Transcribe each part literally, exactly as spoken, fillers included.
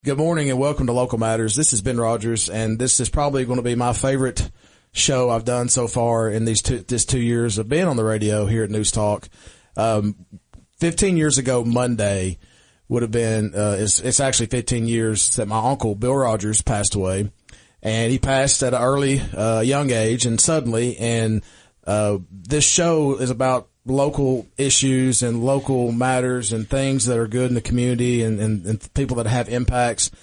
Good morning and welcome to Local Matters. This is Ben Rogers, and this is probably going to be my favorite show I've done so far in these two, this two years of being on the radio here at News Talk. Um, fifteen years ago Monday would have been, uh, it's, it's actually fifteen years that my uncle, Bill Rogers, passed away. And he passed at an early, uh, young age and suddenly. And, uh, this show is about local issues and local matters and things that are good in the community and, and, and people that have impacts.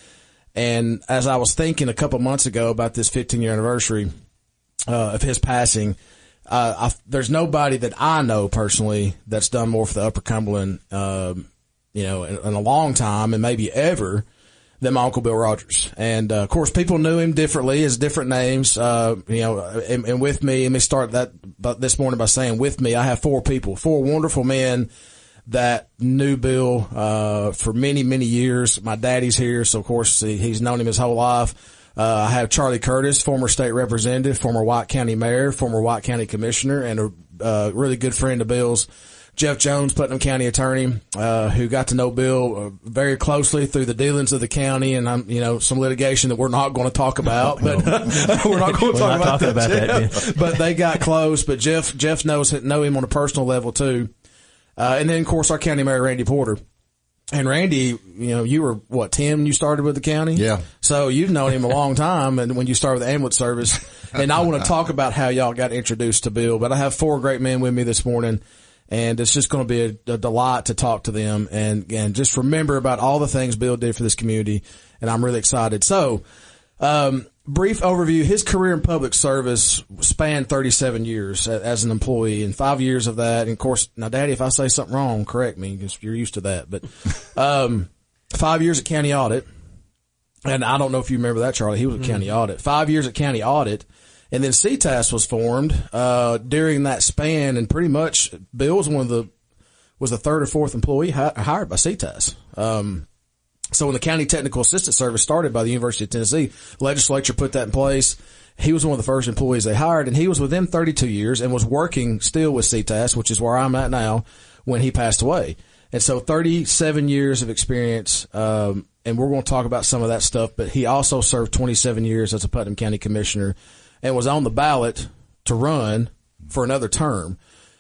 And as I was thinking a couple months ago about this fifteen year anniversary, uh, of his passing, uh, I, there's nobody that I know personally that's done more for the Upper Cumberland, um, you know, in, in a long time and maybe ever than my Uncle Bill Rogers. And, uh, of course, people knew him differently as different names, uh, you know, and, and with me, let me start that this morning by saying with me, I have four people, four wonderful men that knew Bill, uh, for many, many years. My daddy's here, so of course he, he's known him his whole life. Uh, I have Charlie Curtis, former state representative, former White County mayor, former White County commissioner, and a, uh, really good friend of Bill's. Jeff Jones, Putnam County attorney, uh, who got to know Bill uh, very closely through the dealings of the county and, um, you know, some litigation that we're not going to talk about, but we're not going to talk about that, about that but they got close. But Jeff, Jeff knows, know him on a personal level too. Uh, and then of course our county mayor, Randy Porter. And Randy, you know, you were what, ten when you started with the county? Yeah. So you've known him a long time and when you started with the ambulance service. And I want to talk about how y'all got introduced to Bill, but I have four great men with me this morning. And it's just going to be a, a delight to talk to them and, and just remember about all the things Bill did for this community. And I'm really excited. So, um, brief overview. His career in public service spanned thirty-seven years as an employee and five years of that. And of course, now Daddy, if I say something wrong, correct me because you're used to that. But, um, five years at county audit. And I don't know if you remember that, Charlie. He was at mm-hmm. county audit. Five years at county audit. And then C T A S was formed, uh, during that span, and pretty much Bill was one of the, was the third or fourth employee hi- hired by C T A S. Um, so when the County Technical Assistance Service started by the University of Tennessee, legislature put that in place. He was one of the first employees they hired, and he was with them thirty-two years and was working still with C T A S, which is where I'm at now, when he passed away. And so thirty-seven years of experience, um, and we're going to talk about some of that stuff, but he also served twenty-seven years as a Putnam County Commissioner and was on the ballot to run for another term.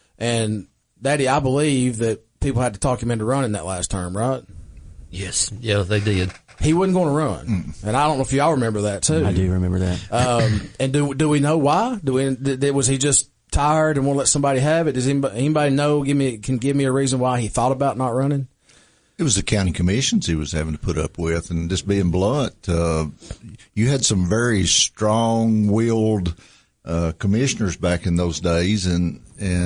And Daddy, I believe that people had to talk him into running that last term, right? Yes. Yeah, they did. He wasn't going to run. Mm. And I don't know if y'all remember that too. I do remember that. Um, and do, do we know why? Do we, did, was he just tired and won't let somebody have it? Does anybody, anybody know, give me, can give me a reason why he thought about not running? It was the county commissions he was having to put up with, and just being blunt, uh, you had some very strong-willed uh, commissioners back in those days, and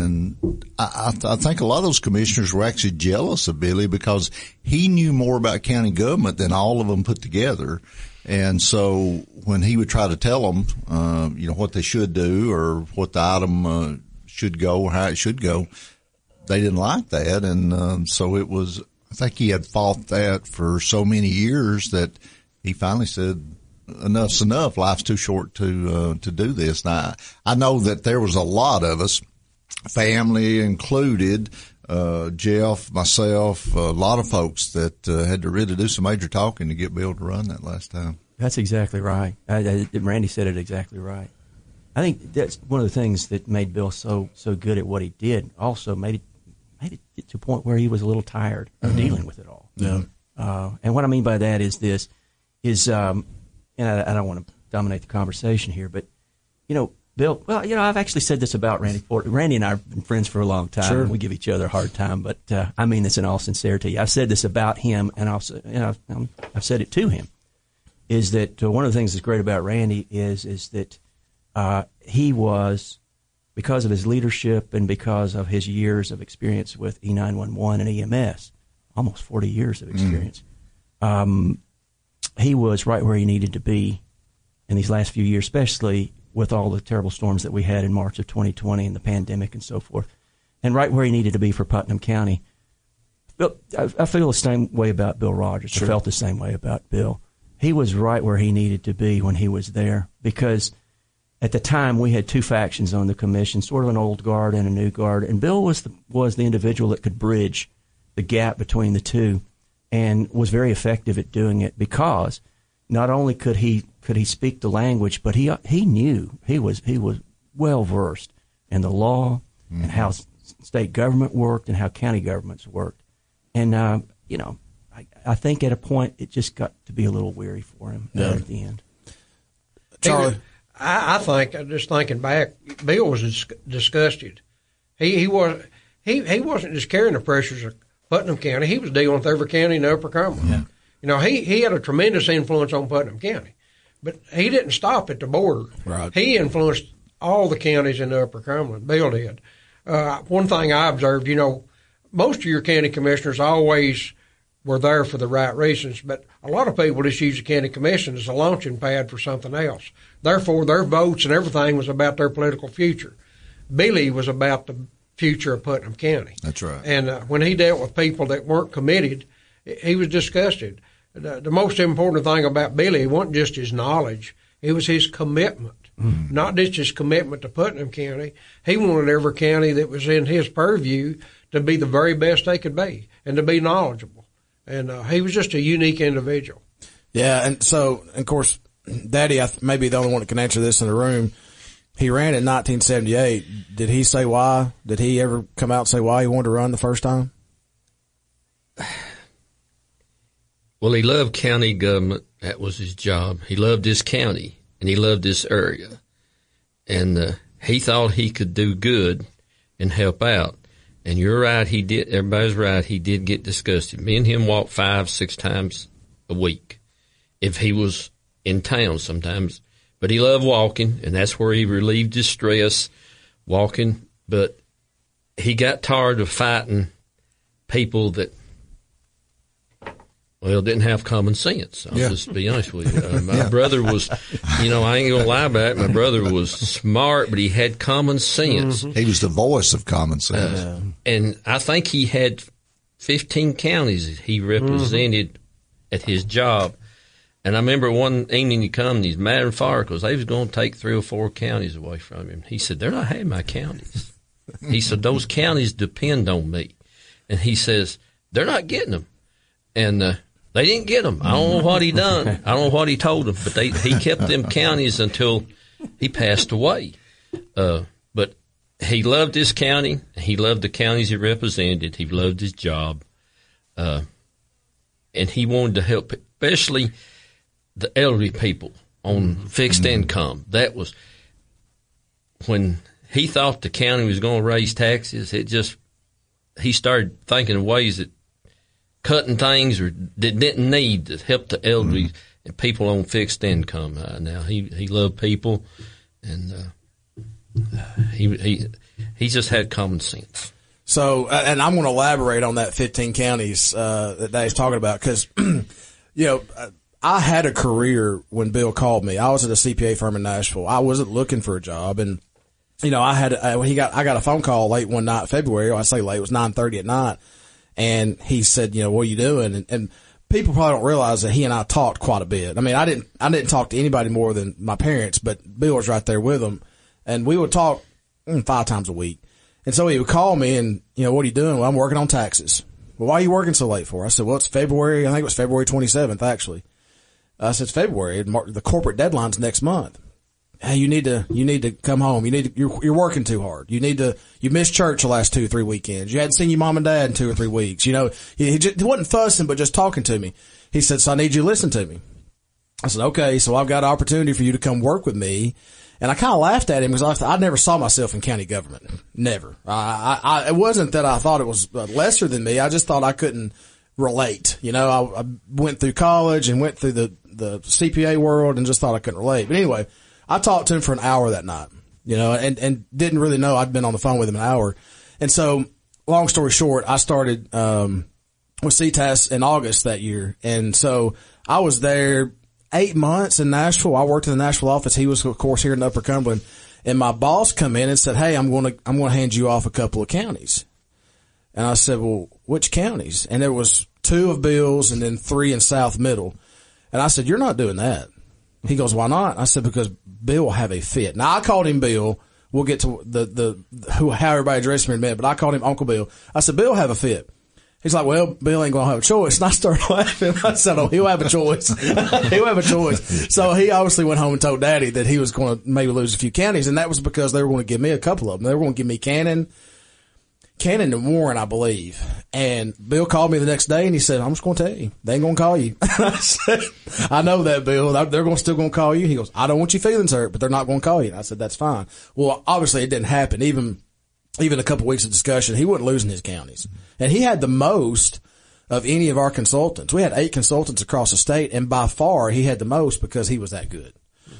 and I, I think a lot of those commissioners were actually jealous of Billy because he knew more about county government than all of them put together. And so when he would try to tell them, uh, you know, what they should do or what the item uh, should go or how it should go, they didn't like that, and um, so it was. I think he had fought that for so many years that he finally said, enough's enough. Life's too short to, uh, to do this. Now, I know that there was a lot of us, family included, uh, Jeff, myself, a lot of folks that, uh, had to really do some major talking to get Bill to run that last time. That's exactly right. I, I, Randy said it exactly right. I think that's one of the things that made Bill so, so good at what he did. Also made it, made it get to a point where he was a little tired of mm-hmm. dealing with it all. Yeah. Uh, and what I mean by that is this, is, um, and I, I don't want to dominate the conversation here, but, you know, Bill, well, you know, I've actually said this about Randy Porter. Randy and I have been friends for a long time. Sure. And we give each other a hard time, but, uh, I mean this in all sincerity. I've said this about him, and also, you know, I've, I've said it to him, is that uh, one of the things that's great about Randy is, is that, uh, he was, because of his leadership and because of his years of experience with E nine one one and E M S, almost forty years of experience, mm. um, he was right where he needed to be in these last few years, especially with all the terrible storms that we had in March of twenty twenty and the pandemic and so forth, and right where he needed to be for Putnam County. Bill, I, I feel the same way about Bill Rogers. Sure. I felt the same way about Bill. He was right where he needed to be when he was there, because at the time, we had two factions on the commission, sort of an old guard and a new guard, and Bill was the, was the individual that could bridge the gap between the two. and was very effective at doing it because not only could he could he speak the language, but he he knew he was he was well versed in the law mm-hmm. and how s- state government worked and how county governments worked, and uh, you know. I, I think at a point it just got to be a little weary for him yeah. at the end. Charlie, I, I think just thinking back, Bill was dis- disgusted. He he was he he wasn't just carrying the pressures of Putnam County. He was dealing with every county in Upper Cumberland. Yeah. You know, he he had a tremendous influence on Putnam County, but he didn't stop at the border. Right. He influenced all the counties in the Upper Cumberland. Bill did. Uh, one thing I observed, you know, most of your county commissioners always were there for the right reasons, but a lot of people just use the county commission as a launching pad for something else. Therefore, their votes and everything was about their political future. Billy was about the future of Putnam County. That's right. And uh, when he dealt with people that weren't committed, he was disgusted. The, the most important thing about Billy wasn't just his knowledge, it was his commitment. Mm-hmm. Not just his commitment to Putnam County. He wanted every county that was in his purview to be the very best they could be and to be knowledgeable. And uh, he was just a unique individual. Yeah, and so, of course, Daddy, I th- may be the only one that can answer this in the room. He ran in nineteen seventy-eight. Did he say why? Did he ever come out and say why he wanted to run the first time? Well, he loved county government. That was his job. He loved his county, and he loved this area. And uh, he thought he could do good and help out. And you're right, he did, everybody's right, he did get disgusted. Me and him walked five, six times a week if he was in town sometimes. But he loved walking, and that's where he relieved his stress, walking. But he got tired of fighting people that, well, didn't have common sense. I'll yeah. just be honest with you. Uh, my yeah. brother was, you know, I ain't going to lie about it. My brother was smart, but he had common sense. Mm-hmm. He was the voice of common sense. Uh, and I think he had fifteen counties that he represented mm-hmm. at his job. And I remember one evening he come and he's mad and fire because they was going to take three or four counties away from him. He said, they're not having my counties. He said, those counties depend on me. And he says, they're not getting them. And, uh, they didn't get him. I don't know what he done. I don't know what he told them, but they, he kept them counties until he passed away. Uh, but he loved his county. He loved the counties he represented. He loved his job. Uh, and he wanted to help, especially the elderly people on fixed income. That was when he thought the county was going to raise taxes. It just, he started thinking of ways that cutting things or that didn't need to help the elderly mm-hmm. and people on fixed income. Uh, now he he loved people, and uh, he he he just had common sense. So, and I'm going to elaborate on that fifteen counties uh, that he's talking about because, you know, I had a career when Bill called me. I was at a C P A firm in Nashville. I wasn't looking for a job, and you know, I had uh, when he got I got a phone call late one night, February. I say late, it was nine thirty at night. And he said, you know, what are you doing? And, and people probably don't realize that he and I talked quite a bit. I mean, I didn't, I didn't talk to anybody more than my parents, but Bill was right there with them. And we would talk mm, five times a week. And so he would call me and, you know, what are you doing? Well, I'm working on taxes. Well, why are you working so late for? I said, well, it's February. I think it was February twenty-seventh, actually. I said, it's February. The corporate deadline's next month. Hey, you need to, you need to come home. You need to, you're, you're working too hard. You need to, you missed church the last two or three weekends. You hadn't seen your mom and dad in two or three weeks. You know, he, he, just, he wasn't fussing, but just talking to me. He said, so I need you to listen to me. I said, okay, so I've got an opportunity for you to come work with me. And I kind of laughed at him because I, I never saw myself in county government. Never. I, I, it wasn't that I thought it was lesser than me. I just thought I couldn't relate. You know, I, I went through college and went through the, the C P A world and just thought I couldn't relate. But anyway, I talked to him for an hour that night, you know, and, and didn't really know I'd been on the phone with him an hour. And so, long story short, I started, um, with C T A S in August that year. And so I was there eight months in Nashville. I worked in the Nashville office. He was, of course, here in Upper Cumberland. And my boss come in and said, hey, I'm going to, I'm going to hand you off a couple of counties. And I said, well, which counties? And there was two of Bill's and then three in South Middle. And I said, you're not doing that. He goes, why not? I said, because Bill will have a fit. Now, I called him Bill. We'll get to the, the, who, how everybody addressed him in a minute, but I called him Uncle Bill. I said, Bill will have a fit. He's like, well, Bill ain't going to have a choice. And I started laughing. I said, oh, he'll have a choice. He'll have a choice. So he obviously went home and told Daddy that he was going to maybe lose a few counties. And that was because they were going to give me a couple of them. They were going to give me Cannon, Cannon and Warren, I believe. And Bill called me the next day and he said, I'm just going to tell you, they ain't going to call you. I said, I know that, Bill. They're going to still going to call you. He goes, I don't want your feelings hurt, but they're not going to call you. And I said, that's fine. Well, obviously it didn't happen. Even, even a couple weeks of discussion, he wasn't losing his counties. And he had the most of any of our consultants. We had eight consultants across the state, and by far he had the most because he was that good.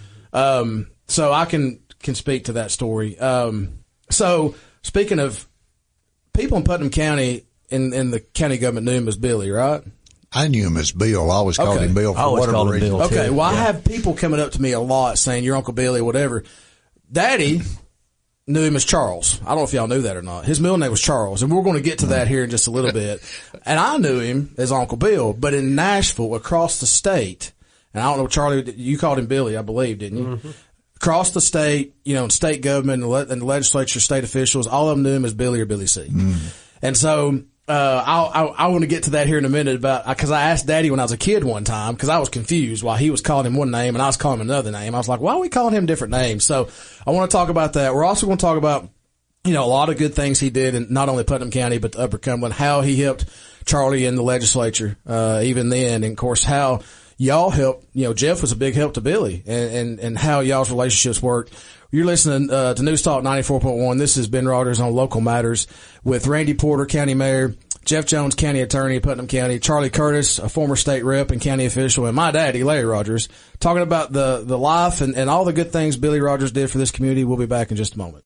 Um, so I can, can speak to that story. Um, so speaking of people in Putnam County, in, in the county government knew him as Billy, right? I knew him as Bill. I always called Okay. him Bill I for always whatever called him reason. Bill. Okay. too. Well, I Yeah. have people coming up to me a lot saying, your Uncle Billy or whatever. Daddy knew him as Charles. I don't know if y'all knew that or not. His middle name was Charles, and we're going to get to that here in just a little bit. And I knew him as Uncle Bill, but in Nashville, across the state, and I don't know, Charlie, you called him Billy, I believe, didn't you? Mm-hmm. Across the state, you know, in state government and, le- and the legislature, state officials, all of them knew him as Billy or Billy C. Mm-hmm. And so, uh, I, I, I want to get to that here in a minute about, because I asked Daddy when I was a kid one time, because I was confused why he was calling him one name and I was calling him another name. I was like, why are we calling him different names? So I want to talk about that. We're also going to talk about, you know, a lot of good things he did in not only Putnam County, but Upper Cumberland, how he helped Charlie in the legislature, uh, even then. And of course, how y'all helped, you know, Jeff was a big help to Billy and, and, and how y'all's relationships worked. You're listening, uh, to News Talk ninety-four point one. This is Ben Rogers on Local Matters with Randy Porter, County Mayor, Jeff Jones, County Attorney of Putnam County, Charlie Curtis, a former state rep and county official, and my daddy, Larry Rogers, talking about the, the life and, and all the good things Billy Rogers did for this community. We'll be back in just a moment.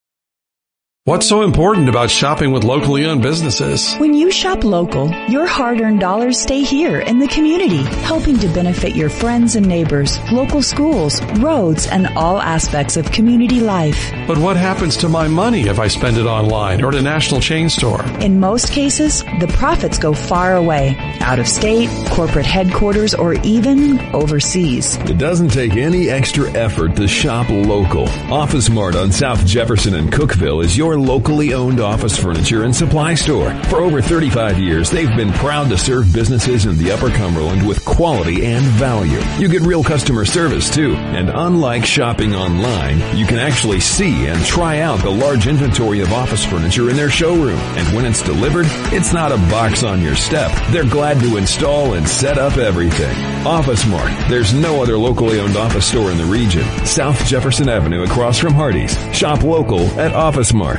What's so important about shopping with locally owned businesses? When you shop local, your hard-earned dollars stay here in the community, helping to benefit your friends and neighbors, local schools, roads, and all aspects of community life. But what happens to my money if I spend it online or at a national chain store? In most cases, the profits go far away, out of state, corporate headquarters, or even overseas. It doesn't take any extra effort to shop local. Office Mart on South Jefferson and Cookeville is your locally owned office furniture and supply store. For over thirty-five years, they've been proud to serve businesses in the Upper Cumberland with quality and value. You get real customer service too. And unlike shopping online, you can actually see and try out the large inventory of office furniture in their showroom. And when it's delivered, it's not a box on your step. They're glad to install and set up everything. Office Mart. There's no other locally owned office store in the region. South Jefferson Avenue across from Hardee's. Shop local at Office Mart.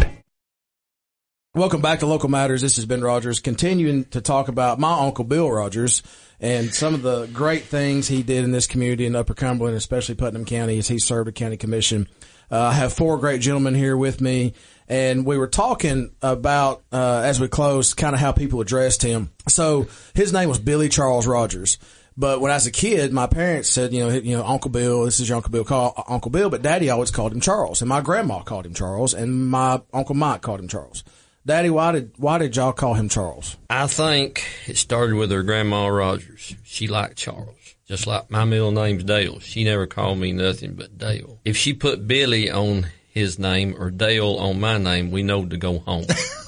Welcome back to Local Matters. This is Ben Rogers, continuing to talk about my Uncle Bill Rogers and some of the great things he did in this community in Upper Cumberland, especially Putnam County, as he served a county commission. Uh, I have four great gentlemen here with me, and we were talking about, uh, as we closed, kind of how people addressed him. So his name was Billy Charles Rogers. But when I was a kid, my parents said, you know, you know, Uncle Bill, this is your Uncle Bill, call Uncle Bill, but Daddy always called him Charles, and my grandma called him Charles, and my Uncle Mike called him Charles. Daddy, why did why did y'all call him Charles? I think it started with her grandma Rogers. She liked Charles, just like my middle name's Dale. She never called me nothing but Dale. If she put Billy on his name or Dale on my name, we know to go home.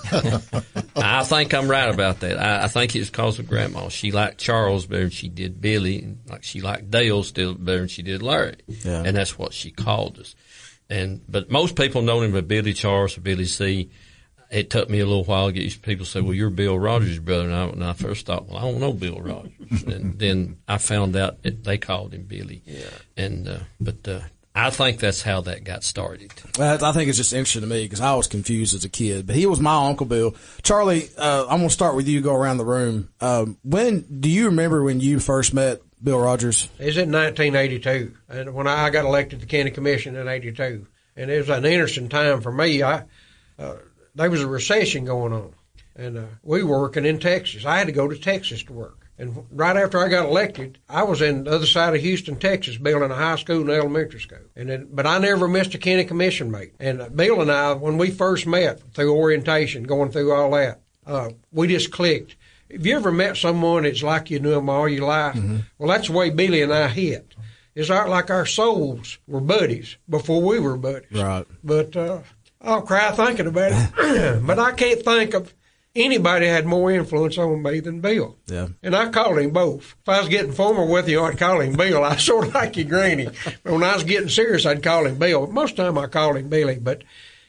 I think I'm right about that. I, I think it's because of Grandma. She liked Charles better than she did Billy, and like she liked Dale still better than she did Larry. Yeah. And that's what she called us. And but most people know him as Billy Charles or Billy C. It took me a little while to get used to people say, well, you're Bill Rogers' brother. And I, and I first thought, well, I don't know Bill Rogers. And then I found out that they called him Billy. Yeah. And, uh, but, uh, I think that's how that got started. Well, I think it's just interesting to me because I was confused as a kid. But he was my Uncle Bill. Charlie, uh, I'm going to start with you, go around the room. Um, when, do you remember when you first met Bill Rogers? It was in nineteen eighty-two. And when I got elected to the county commission in eighty-two. And it was an interesting time for me. I, uh, There was a recession going on, and uh, we were working in Texas. I had to go to Texas to work. And right after I got elected, I was in the other side of Houston, Texas, building a high school and elementary school. And then, but I never missed a county commission meeting. And uh, Bill and I, when we first met through orientation, going through all that, uh, we just clicked. Have you ever met someone that's like you knew them all your life? Mm-hmm. Well, that's the way Billy and I hit. It's like our souls were buddies before we were buddies. Right. But uh, I'll cry thinking about it. But I can't think of anybody had more influence on me than Bill. Yeah. And I called him both. If I was getting formal with you, I'd call him Bill. I sort of like your granny. But when I was getting serious, I'd call him Bill. Most of the time I called him Billy. But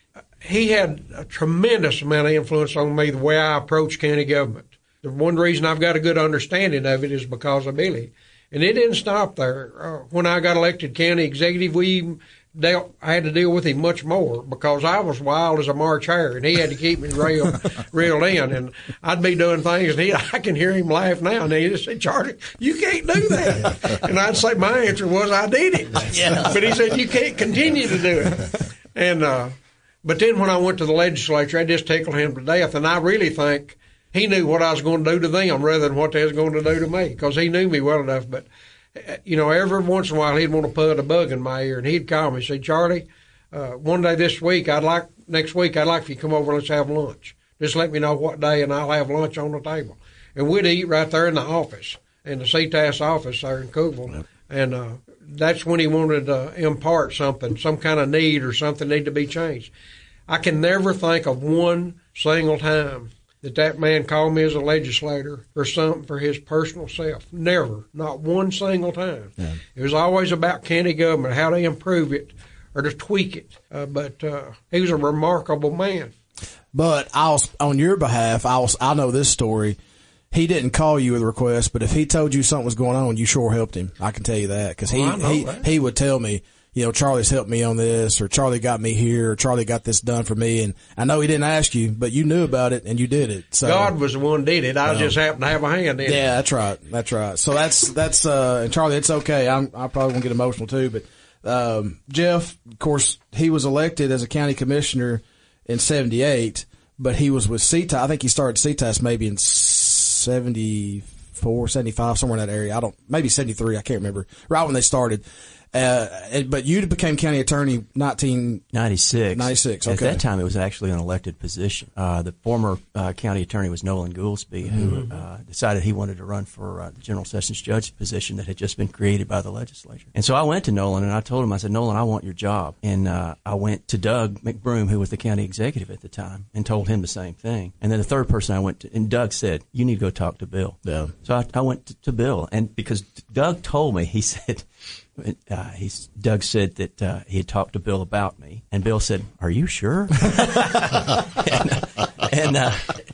he had a tremendous amount of influence on me, the way I approach county government. The one reason I've got a good understanding of it is because of Billy. And it didn't stop there. Uh, when I got elected county executive, we dealt, I had to deal with him much more because I was wild as a March hare, and he had to keep me reeled, reeled in. And I'd be doing things, and he, I can hear him laugh now. And he'd say, "Charlie, you can't do that." And I'd say my answer was, "I did it." Yeah. But he said, "You can't continue to do it." And uh, but then when I went to the legislature, I just tickled him to death. And I really think he knew what I was going to do to them rather than what they was going to do to me, because he knew me well enough. But, you know, every once in a while he'd want to put a bug in my ear, and he'd call me and say, "Charlie, uh, one day this week, I'd like, next week, I'd like for you to come over and let's have lunch. Just let me know what day, and I'll have lunch on the table." And we'd eat right there in the office, in the C T A S office there in Cookeville. Yep. And uh, that's when he wanted to impart something, some kind of need or something need to be changed. I can never think of one single time that that man called me as a legislator for something for his personal self. Never. Not one single time. Yeah. It was always about county government, how to improve it or to tweak it. Uh, but uh, he was a remarkable man. But I was, on your behalf, I was, I know this story. He didn't call you with a request, but if he told you something was going on, you sure helped him. I can tell you that. Because he, well, he, that. he would tell me, you know, Charlie's helped me on this, or Charlie got me here, or Charlie got this done for me. And I know he didn't ask you, but you knew about it and you did it. So God was the one who did it. I um, just happened to have a hand in it. Yeah, that's right. That's right. So that's, that's, uh, and Charlie, it's okay. I'm, I probably won't get emotional too, but, um, Jeff, of course, he was elected as a county commissioner in seventy-eight, but he was with C T A S. I think he started C T A S maybe in seventy-four, seventy-five, somewhere in that area. I don't, maybe seventy-three. I can't remember. Right when they started. Uh, but you became county attorney nineteen ninety-six. ninety-six, okay. At that time, it was actually an elected position. Uh, the former uh, county attorney was Nolan Goolsby, who uh, decided he wanted to run for uh, the General Sessions Judge position that had just been created by the legislature. And so I went to Nolan and I told him, I said, "Nolan, I want your job." And uh, I went to Doug McBroom, who was the county executive at the time, and told him the same thing. And then the third person I went to, and Doug said, "You need to go talk to Bill." Yeah. So I, I went to, to Bill, and because Doug told me, he said, Uh, he's, Doug said that uh, he had talked to Bill about me, and Bill said, "Are you sure?" and uh, and uh,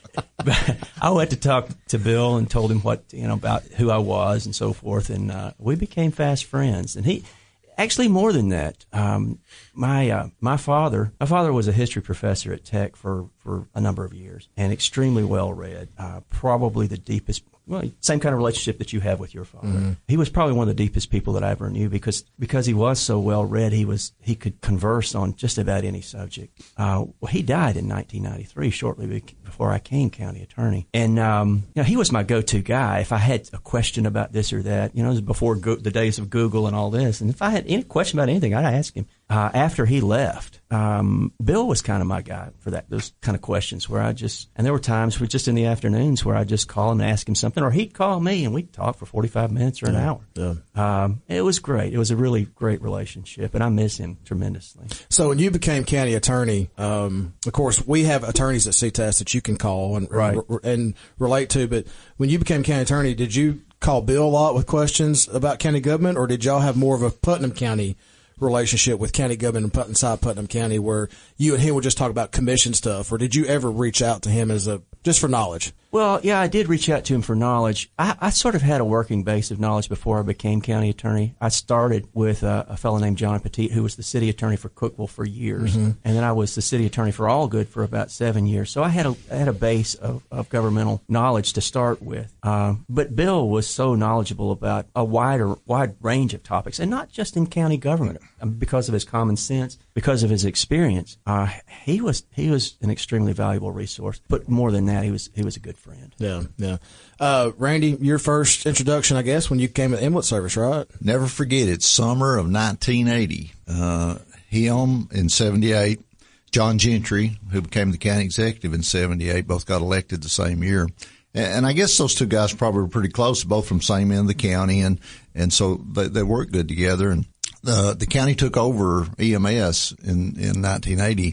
I went to talk to Bill and told him what, you know, about who I was and so forth, and uh, we became fast friends. And he, actually, more than that, um, my uh, my father, my father was a history professor at Tech for for a number of years, and extremely well read, uh, probably the deepest. Well, same kind of relationship that you have with your father. Mm-hmm. He was probably one of the deepest people that I ever knew because because he was so well read. He was he could converse on just about any subject. Uh, well, he died in nineteen ninety-three, shortly before I came county attorney, and um, you know, he was my go-to guy if I had a question about this or that. You know, it was before go- the days of Google and all this, and if I had any question about anything, I'd ask him. Uh, after he left, um, Bill was kind of my guy for that, those kind of questions where I just, and there were times where just in the afternoons where I'd just call him and ask him something, or he'd call me and we'd talk for forty-five minutes or an yeah, hour. Yeah. Um, it was great. It was a really great relationship, and I miss him tremendously. So when you became county attorney, um, of course, we have attorneys at C T A S that you can call and, right. r- and relate to, but when you became county attorney, did you call Bill a lot with questions about county government, or did y'all have more of a Putnam County relationship with county government and Putnam, inside Putnam County where you and him would just talk about commission stuff, or did you ever reach out to him as a, just for knowledge? Well, yeah, I did reach out to him for knowledge. I, I sort of had a working base of knowledge before I became county attorney. I started with a, a fellow named John Petit, who was the city attorney for Cookeville for years, mm-hmm. and then I was the city attorney for Allgood for about seven years. So I had a, I had a base of, of governmental knowledge to start with. Um, but Bill was so knowledgeable about a wider, wide range of topics, and not just in county government, because of his common sense, because of his experience. Uh, he was he was an extremely valuable resource. But more than that, he was he was a good friend. Yeah, yeah. Uh, Randy, your first introduction, I guess, when you came to the Inlet Service, right? Never forget it. Summer of nineteen eighty. Uh, him in seventy-eight, John Gentry, who became the county executive in seventy-eight, both got elected the same year. And I guess those two guys probably were pretty close, both from the same end of the county, and, and so they, they worked good together. And the, the county took over E M S in, in nineteen eighty.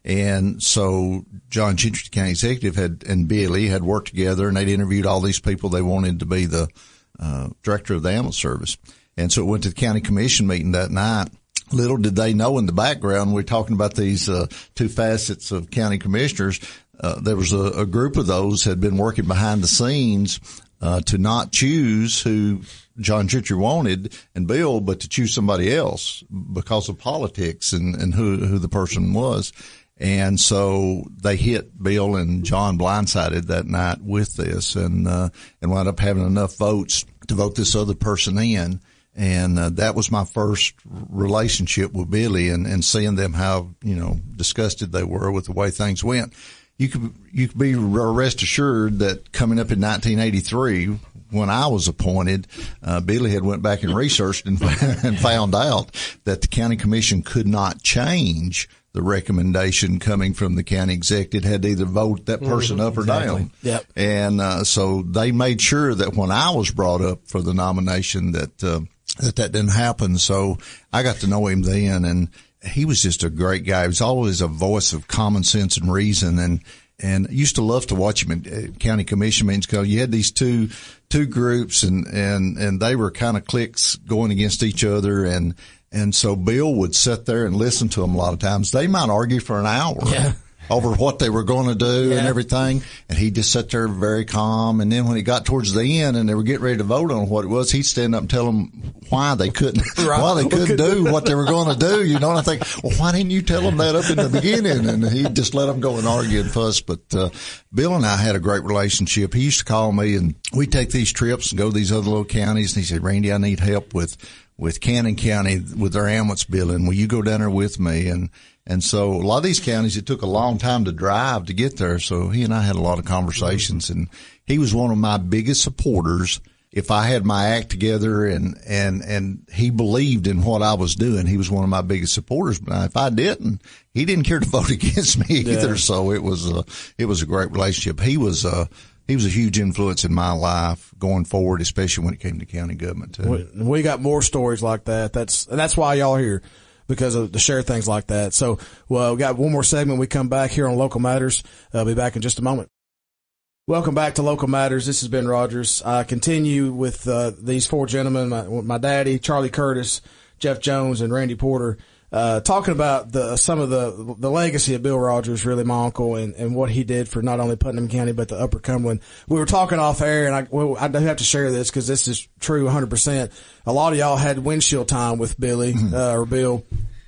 And so John Gentry, county executive, had and Billy had worked together, and they'd interviewed all these people they wanted to be the uh, director of the ambulance service. And so it went to the county commission meeting that night. Little did they know in the background, we're talking about these uh, two facets of county commissioners. Uh, there was a, a group of those had been working behind the scenes uh, to not choose who John Gentry wanted and Bill, but to choose somebody else because of politics and, and who, who the person was. And so they hit Bill and John blindsided that night with this and, uh, and wound up having enough votes to vote this other person in. And, uh, that was my first relationship with Billy and, and seeing them how, you know, disgusted they were with the way things went. You could, you could be rest assured that coming up in nineteen eighty-three, when I was appointed, uh, Billy had went back and researched and, and found out that the county commission could not change the recommendation coming from the county executive. It had to either vote that person mm-hmm, up or exactly. down. Yep. And, uh, so they made sure that when I was brought up for the nomination that, uh, that that didn't happen. So I got to know him then, and he was just a great guy. He was always a voice of common sense and reason, and, and I used to love to watch him at county commission meetings because you had these two, two groups and, and, and they were kind of cliques going against each other. And, and so Bill would sit there and listen to them a lot of times. They might argue for an hour. Yeah. Over what they were going to do yeah. and everything. And he'd just sit there very calm. And then when he got towards the end and they were getting ready to vote on what it was, he'd stand up and tell them why they couldn't, right. why they couldn't do what they were going to do. You know, and I think, well, why didn't you tell them that up in the beginning? And he'd just let them go and argue and fuss. But, uh, Bill and I had a great relationship. He used to call me and we'd take these trips and go to these other little counties. And he said, Randy, I need help with, with Cannon County with their ambulance billing. Will you go down there with me? And, And so a lot of these counties, it took a long time to drive to get there. So he and I had a lot of conversations, and he was one of my biggest supporters. If I had my act together and, and, and he believed in what I was doing, he was one of my biggest supporters. But if I didn't, he didn't care to vote against me either. Yeah. So it was a, it was a great relationship. He was a, he was a huge influence in my life going forward, especially when it came to county government too. We, we got more stories like that. That's, and that's why y'all are here. Because of to share things like that. So, well, we got one more segment. We come back here on Local Matters. I'll be back in just a moment. Welcome back to Local Matters. This is Ben Rogers. I continue with uh, these four gentlemen, my, my daddy, Charlie Curtis, Jeff Jones, and Randy Porter, uh, talking about the some of the the legacy of Bill Rogers, really my uncle, and, and what he did for not only Putnam County but the Upper Cumberland. We were talking off air, and I well, I do have to share this because this is true one hundred percent. A lot of y'all had windshield time with Billy uh, or Bill.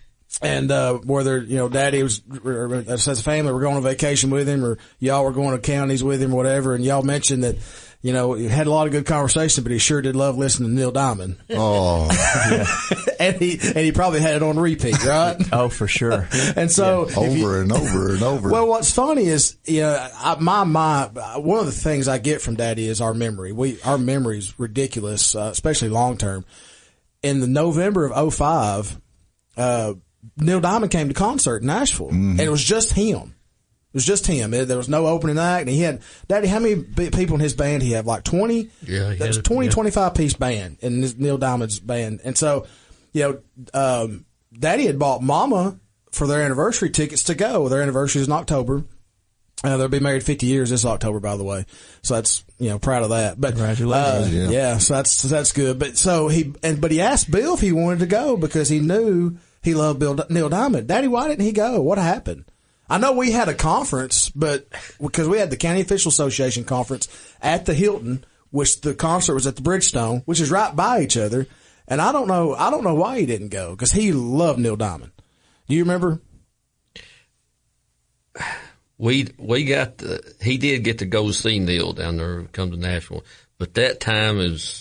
And, uh, whether, you know, daddy was, or, as a family, we're going on vacation with him, or y'all were going to counties with him, or whatever, and y'all mentioned that, you know, he had a lot of good conversation, but he sure did love listening to Neil Diamond. Oh. Yeah. and he, and he probably had it on repeat, right? Oh, for sure. And so. Yeah. Over you, and over and over. Well, what's funny is, you know, I, my, my, one of the things I get from daddy is our memory. We, our memory is ridiculous, uh, especially long term. In the November of oh five, uh, Neil Diamond came to concert in Nashville, mm-hmm. and it was just him. It was just him. There was no opening act, and he had, Daddy, how many people in his band he had? Like twenty? Yeah, that was twenty, yeah. twenty-five piece band in this Neil Diamond's band. And so, you know, um, Daddy had bought Mama for their anniversary tickets to go. Their anniversary is in October. Uh, they'll be married fifty years this October, by the way. So that's, you know, proud of that. But, Congratulations. Uh, yeah. yeah, so that's, that's good. But so he, and, but he asked Bill if he wanted to go because he knew he loved Bill, Neil Diamond. Daddy, why didn't he go? What happened? I know we had a conference, but because we had the County Official Association conference at the Hilton, which the concert was at the Bridgestone, which is right by each other. And I don't know, I don't know why he didn't go because he loved Neil Diamond. Do you remember? We, we got the, he did get to go see Neil down there, come to Nashville, but that time is,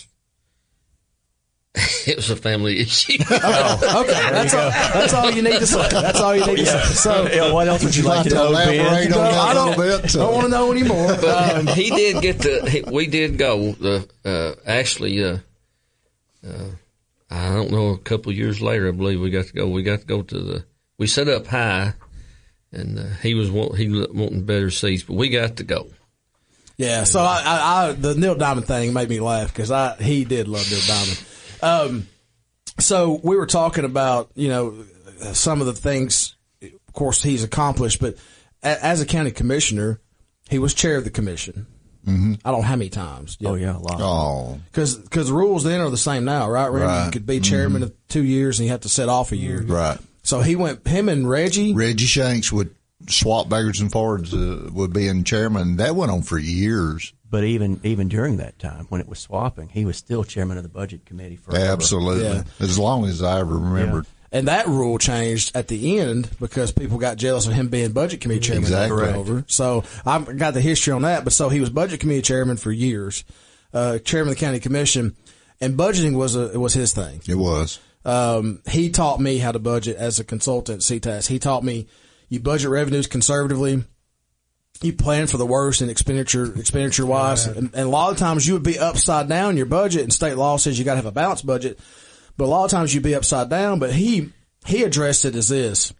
it was a family issue. Oh, okay. That's all, that's all you need to say. That's all you need to yeah. say. So, yeah, what else would you like to know, Ben? No, I don't, bit, so. don't want to know anymore. But um, he did get to, he, we did go, uh, uh, actually, uh, uh, I don't know, a couple of years later, I believe we got to go, we got to go to the, we set up high, and uh, he was want, he was wanting better seats, but we got to go. Yeah, so I, I, I the Neil Diamond thing made me laugh because I he did love Neil Diamond. Um, so we were talking about, you know, some of the things. Of course, he's accomplished, but a, as a county commissioner, he was chair of the commission. Mm-hmm. I don't know how many times. Oh, yeah, a lot. Oh. Because the rules then are the same now, right, Randy? Right. You could be chairman mm-hmm. of two years and you have to set off a year. Right. So he went, him and Reggie. Reggie Shanks would swap backwards and forwards, uh, would be in chairman. That went on for years. But even even during that time, when it was swapping, he was still chairman of the budget committee forever. Absolutely. Yeah. As long as I ever remembered. Yeah. And that rule changed at the end because people got jealous of him being budget committee chairman. Exactly. Over. So I got the history on that. But so he was budget committee chairman for years, uh, chairman of the county commission, and budgeting was a, was his thing. It was. Um, he taught me how to budget as a consultant at C T A S. He taught me you budget revenues conservatively. You plan for the worst in expenditure, expenditure wise. Right. And, and a lot of times you would be upside down in your budget, and state law says you got to have a balanced budget. But a lot of times you'd be upside down. But he, he addressed it as this.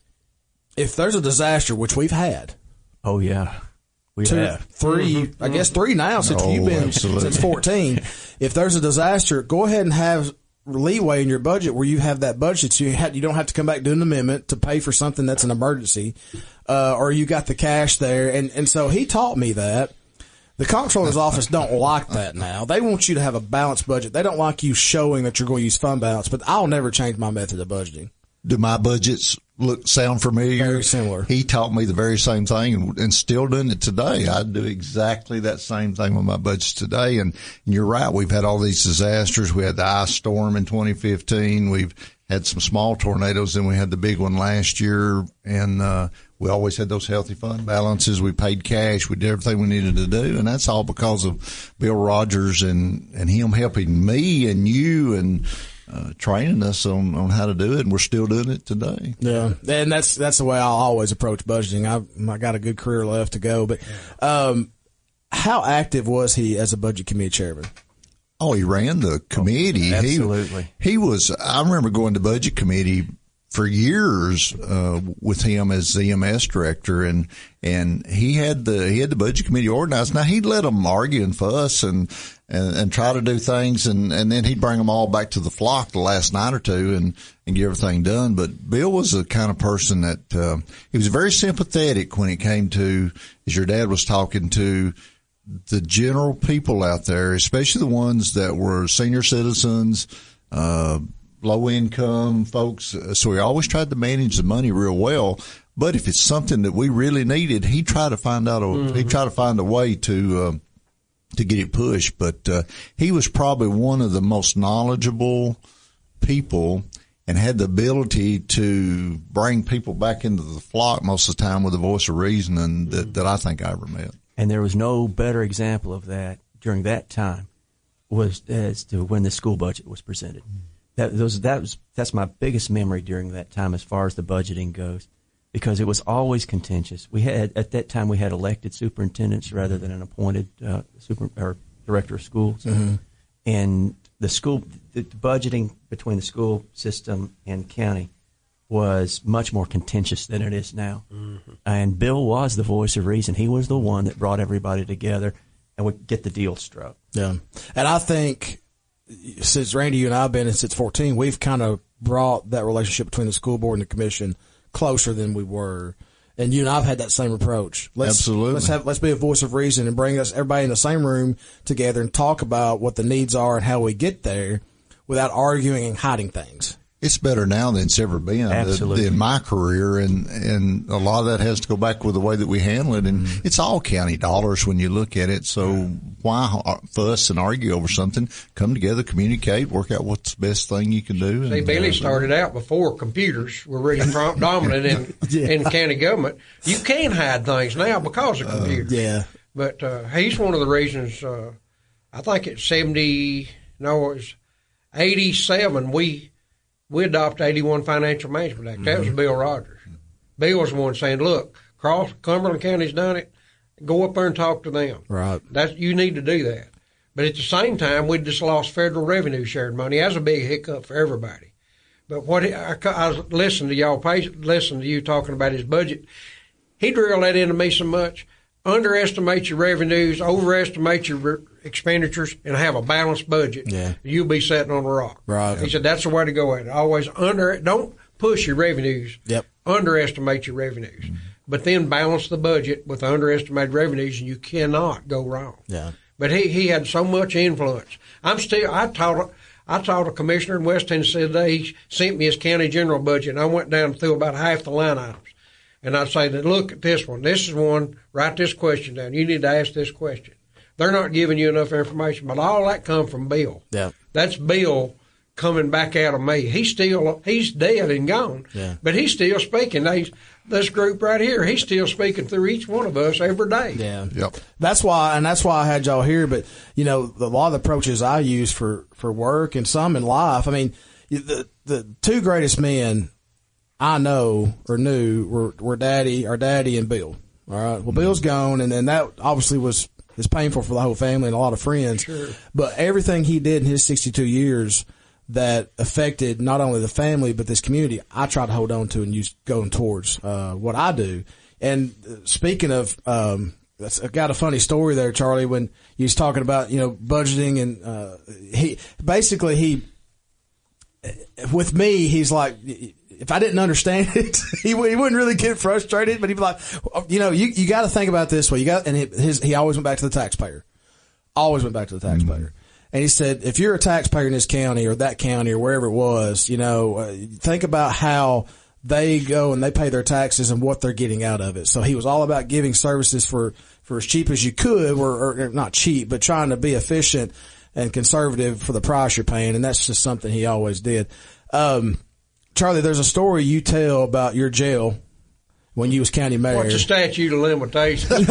If there's a disaster, which we've had. Oh, yeah. We two, have. Three, mm-hmm. I guess three now since oh, you've been, absolutely. Since fourteen. If there's a disaster, go ahead and have leeway in your budget where you have that budget, so you have, you don't have to come back do an amendment to pay for something that's an emergency, uh, or you got the cash there. And, and so he taught me that. The comptroller's office don't like that now. They want you to have a balanced budget. They don't like you showing that you're going to use fund balance, but I'll never change my method of budgeting. Do my budgets look sound familiar? Very similar. He taught me the very same thing, and, and still doing it today. I do exactly that same thing with my budgets today. And, and you're right. We've had all these disasters. We had the ice storm in twenty fifteen. We've had some small tornadoes, and we had the big one last year. And uh, we always had those healthy fund balances. We paid cash. We did everything we needed to do, and that's all because of Bill Rogers and and him helping me and you and. Uh, training us on, on how to do it, and we're still doing it today. Yeah, and that's that's the way I'll always approach budgeting. I've I got a good career left to go, but um, how active was he as a budget committee chairman? Oh, he ran the committee. Oh, absolutely. He, he was. I remember going to budget committee for years uh, with him as the E M S director, and and he had the he had the budget committee organized. Now he'd let them argue and fuss and. And, and try to do things, and, and then he'd bring them all back to the flock the last night or two and, and get everything done. But Bill was the kind of person that uh, he was very sympathetic when it came to, as your dad was talking to, the general people out there, especially the ones that were senior citizens, uh, low income folks. So he always tried to manage the money real well. But if it's something that we really needed, he tried to find out a mm-hmm. he tried to find a way to. Uh, to get it pushed, but uh, he was probably one of the most knowledgeable people and had the ability to bring people back into the flock most of the time with a voice of reason and that, that I think I ever met. And there was no better example of that during that time was as to when the school budget was presented. That those that was that's my biggest memory during that time as far as the budgeting goes. Because it was always contentious. We had at that time we had elected superintendents rather than an appointed uh, super or director of schools, mm-hmm. and the school the budgeting between the school system and county was much more contentious than it is now. Mm-hmm. And Bill was the voice of reason. He was the one that brought everybody together and would get the deal struck. Yeah, and I think since Randy, you and I have been in since fourteen, we've kind of brought that relationship between the school board and the commission closer than we were, and you and I've had that same approach. Let's, Absolutely. Let's have let's be a voice of reason and bring us everybody in the same room together and talk about what the needs are and how we get there, without arguing and hiding things. It's better now than it's ever been Absolutely. in my career, and and a lot of that has to go back with the way that we handle it. And mm-hmm. it's all county dollars when you look at it. So why fuss and argue over something? Come together, communicate, work out what's the best thing you can do. See, and, Billy uh, started out before computers were really prompt dominant in yeah. in county government. You can hide things now because of computers. Uh, yeah, but uh, he's one of the reasons. Uh, I think it's seventy. No, it's eighty-seven. We. We adopted eighty-one Financial Management Act. That was Bill Rogers. Bill was the one saying, look, Cross, Cumberland County's done it. Go up there and talk to them. Right. That's, you need to do that. But at the same time, we just lost federal revenue shared money. That's a big hiccup for everybody. But what he, I, I was listening to y'all, listening to you talking about his budget. He drilled that into me so much. Underestimate your revenues, overestimate your re- expenditures, and have a balanced budget. Yeah. You'll be sitting on a rock. Right. He said that's the way to go at it. Always under. Don't push your revenues, yep. underestimate your revenues, mm-hmm. but then balance the budget with underestimated revenues, and you cannot go wrong. Yeah. But he, he had so much influence. I'm still, I taught, I taught a commissioner in West Tennessee today. He sent me his county general budget, and I went down through about half the line items. And I'd say that, look at this one. This is one, write this question down. You need to ask this question. They're not giving you enough information, but all that come from Bill. Yeah. That's Bill coming back out of me. He's still, he's dead and gone, yeah. but he's still speaking. He's, this group right here, he's still speaking through each one of us every day. Yeah. Yep. That's why, and that's why I had y'all here. But, you know, a lot of the approaches I use for, for work and some in life, I mean, the, the two greatest men I know or knew were, were Daddy, our Daddy and Bill. All right. Well, Bill's gone, and then that obviously was, is painful for the whole family and a lot of friends. Sure. But everything he did in his sixty-two years that affected not only the family but this community, I try to hold on to and use going towards uh, what I do. And speaking of, um, that's, I got a funny story there, Charlie, when you was talking about, you know, budgeting and uh, he basically he with me he's like, if I didn't understand it, he, he wouldn't really get frustrated, but he'd be like, you know, you, you got to think about it this way. You got, and his, he always went back to the taxpayer. Always went back to the taxpayer. Mm-hmm. And he said, if you're a taxpayer in this county or that county or wherever it was, you know, uh, think about how they go and they pay their taxes and what they're getting out of it. So he was all about giving services for, for as cheap as you could, or, or not cheap, but trying to be efficient and conservative for the price you're paying. And that's just something he always did. Um, Charlie, there's a story you tell about your jail when you was county mayor. What's the statute of limitations? And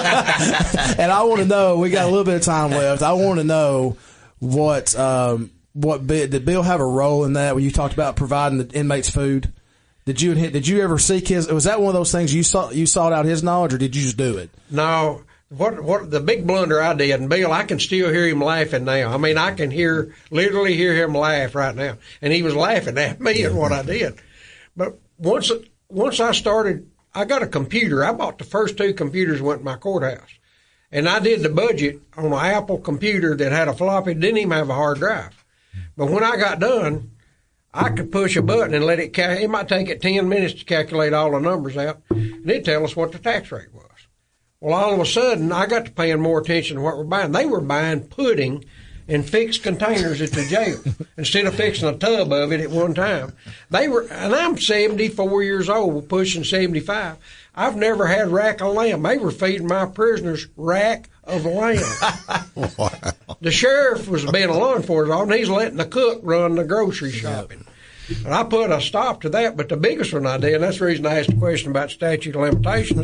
I want to know, we got a little bit of time left. I want to know what, um, what, did Bill have a role in that when you talked about providing the inmates food? Did you, did you ever seek his, was that one of those things you saw, you sought out his knowledge, or did you just do it? No. What, what, the big blunder I did, and Bill, I can still hear him laughing now. I mean, I can hear, literally hear him laugh right now. And he was laughing at me at what I did. But once, once I started, I got a computer. I bought the first two computers and went to my courthouse. And I did the budget on an Apple computer that had a floppy, didn't even have a hard drive. But when I got done, I could push a button and let it, cal- it might take it ten minutes to calculate all the numbers out, and it'd tell us what the tax rate was. Well, all of a sudden, I got to paying more attention to what we're buying. They were buying pudding in fixed containers at the jail instead of fixing a tub of it at one time. They were, and I'm seventy-four years old, pushing seventy-five. I've never had rack of lamb. They were feeding my prisoners rack of lamb. Wow. The sheriff was being a law enforcement officer, and he's letting the cook run the grocery shopping. And I put a stop to that, but the biggest one I did, and that's the reason I asked the question about statute of limitations,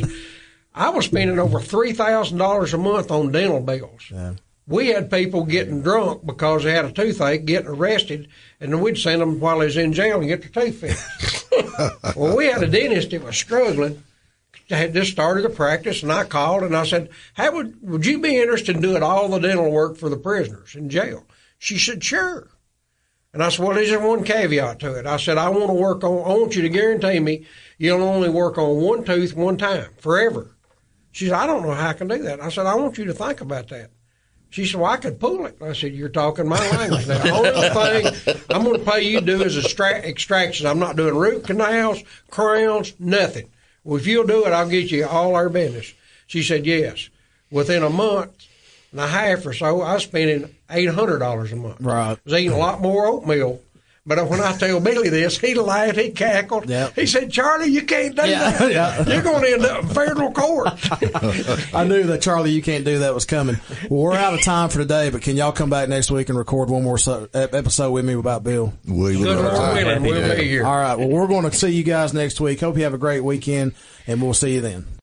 I was spending over three thousand dollars a month on dental bills. Yeah. We had people getting drunk because they had a toothache, getting arrested, and then we'd send them while they was in jail and get their tooth fixed. Well, we had a dentist that was struggling. Had just started a practice, and I called and I said, "How would would you be interested in doing all the dental work for the prisoners in jail?" She said, "Sure." And I said, "Well, there's one caveat to it." I said, "I want to work on. I want you to guarantee me you'll only work on one tooth one time forever." She said, "I don't know how I can do that." I said, "I want you to think about that." She said, "Well, I could pull it." I said, "You're talking my language now. The only thing I'm going to pay you to do is extra- extraction. I'm not doing root canals, crowns, nothing. Well, if you'll do it, I'll get you all our business." She said, yes. Within a month and a half or so, I was spending eight hundred dollars a month. Right. I was eating a lot more oatmeal. But when I tell Billy this, he laughed, he cackled. Yep. He said, "Charlie, you can't do yeah, that. Yeah. You're going to end up in federal court." I knew that, Charlie, you can't do that was coming. Well, we're out of time for today, but can y'all come back next week and record one more so- episode with me about Bill? We Good Lord willing, we'll be here. All right. Well, we're going to see you guys next week. Hope you have a great weekend, and we'll see you then.